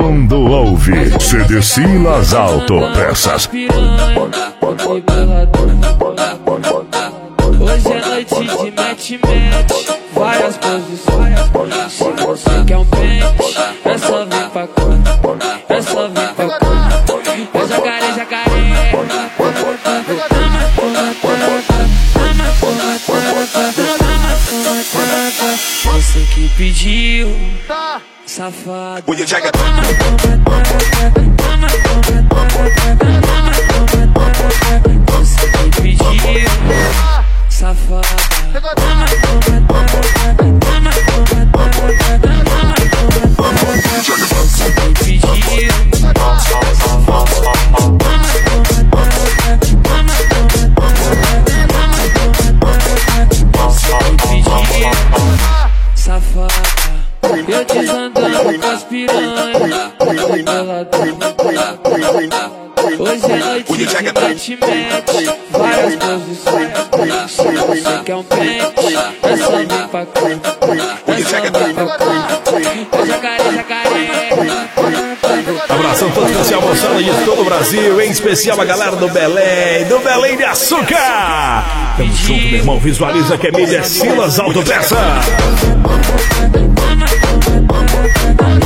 mundo ouve. CD Silas Autopeças. Hoje é noite de match, várias posições. Se você quer um pente, é só vir pra cá, é só vir pra cá. É jacaré, jacaré. Você que pediu, safado. Você que pediu, safada. Você que pediu, safada. Eu desandando com as piranhas. Hoje é noite de match, várias posições. Se você quer um pente, é só vir pra cá, é só vir pra cá. É jacaré, jacaré. Abração todo especial, moçada de todo o Brasil, em especial a galera do Belém de Açúcar. Tamo junto, meu irmão, visualiza que é mídia Silas Autopeças.